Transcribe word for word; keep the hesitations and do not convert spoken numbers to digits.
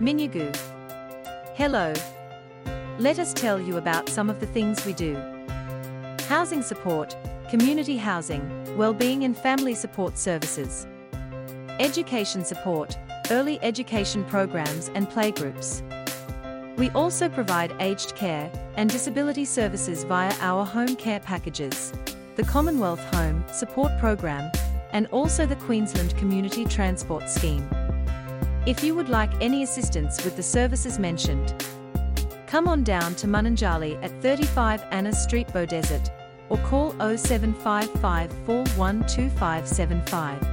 Minyagu. Hello. Let us tell you about some of the things we do. Housing support, community housing, well-being and family support services. Education support, early education programs and playgroups. We also provide aged care and disability services via our home care packages, the Commonwealth Home Support Program, and also the Queensland Community Transport Scheme. If you would like any assistance with the services mentioned, come on down to Mununjali at thirty-five Anna Street, Beaudesert, or call oh seven five five, four one two five seven five.